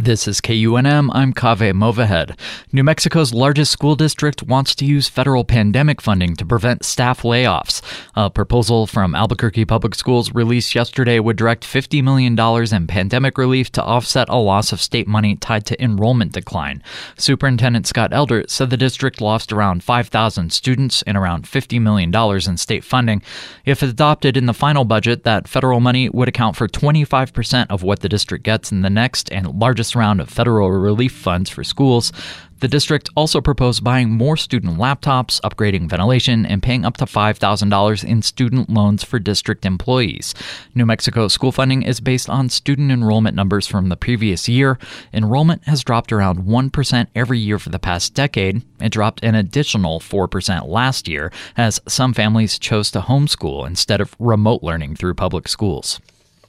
This is KUNM. I'm Kaveh Movahed. New Mexico's largest school district wants to use federal pandemic funding to prevent staff layoffs. A proposal from Albuquerque Public Schools released yesterday would direct $50 million in pandemic relief to offset a loss of state money tied to enrollment decline. Superintendent Scott Elder said the district lost around 5,000 students and around $50 million in state funding. If adopted in the final budget, that federal money would account for 25% of what the district gets in the next and largest round of federal relief funds for schools. The district also proposed buying more student laptops, upgrading ventilation, and paying up to $5,000 in student loans for district employees. New Mexico school funding is based on student enrollment numbers from the previous year. Enrollment has dropped around 1% every year for the past decade. It dropped an additional 4% last year, as some families chose to homeschool instead of remote learning through public schools.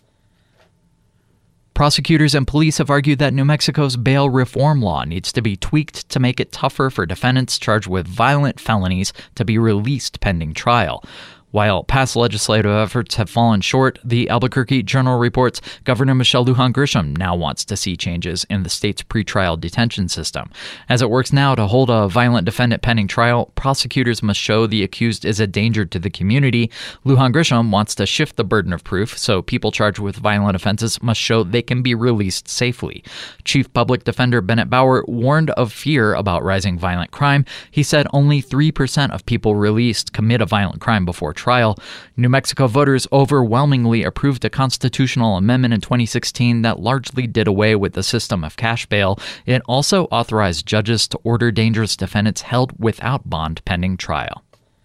Prosecutors and police have argued that New Mexico's bail reform law needs to be tweaked to make it tougher for defendants charged with violent felonies to be released pending trial. While past legislative efforts have fallen short, the Albuquerque Journal reports Governor Michelle Lujan Grisham now wants to see changes in the state's pretrial detention system. As it works now to hold a violent defendant pending trial, prosecutors must show the accused is a danger to the community. Lujan Grisham wants to shift the burden of proof, so people charged with violent offenses must show they can be released safely. Chief Public Defender Bennett Bauer warned of fear about rising violent crime. He said only 3% of people released commit a violent crime before trial. New Mexico voters overwhelmingly approved a constitutional amendment in 2016 that largely did away with the system of cash bail. It also authorized judges to order dangerous defendants held without bond pending trial.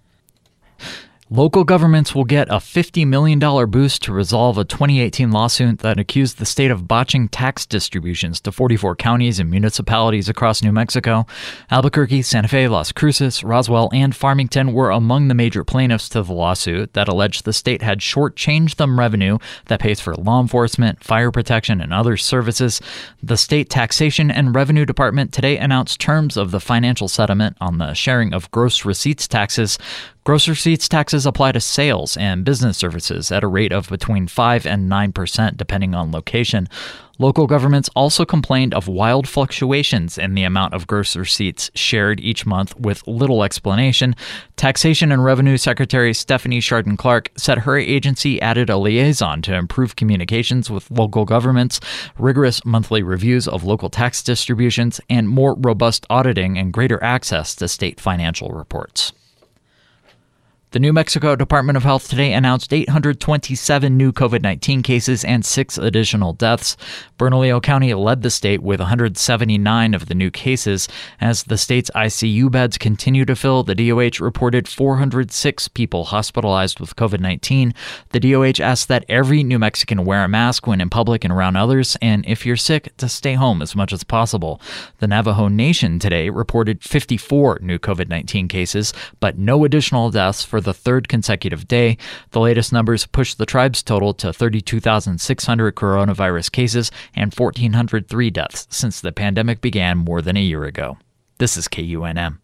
Local governments will get a $50 million boost to resolve a 2018 lawsuit that accused the state of botching tax distributions to 44 counties and municipalities across New Mexico. Albuquerque, Santa Fe, Las Cruces, Roswell, and Farmington were among the major plaintiffs to the lawsuit that alleged the state had shortchanged them revenue that pays for law enforcement, fire protection, and other services. The state taxation and revenue department today announced terms of the financial settlement on the sharing of gross receipts taxes. Gross receipts taxes apply to sales and business services at a rate of between 5 and 9% depending on location. Local governments also complained of wild fluctuations in the amount of gross receipts shared each month with little explanation. Taxation and Revenue Secretary Stephanie Chardon Clark said her agency added a liaison to improve communications with local governments, rigorous monthly reviews of local tax distributions, and more robust auditing and greater access to state financial reports. The New Mexico Department of Health today announced 827 new COVID-19 cases and 6 additional deaths. Bernalillo County led the state with 179 of the new cases. As the state's ICU beds continue to fill, the DOH reported 406 people hospitalized with COVID-19. The DOH asked that every New Mexican wear a mask when in public and around others, and if you're sick, to stay home as much as possible. The Navajo Nation today reported 54 new COVID-19 cases, but no additional deaths for the third consecutive day. The latest numbers pushed the tribe's total to 32,600 coronavirus cases and 1,403 deaths since the pandemic began more than a year ago. This is KUNM.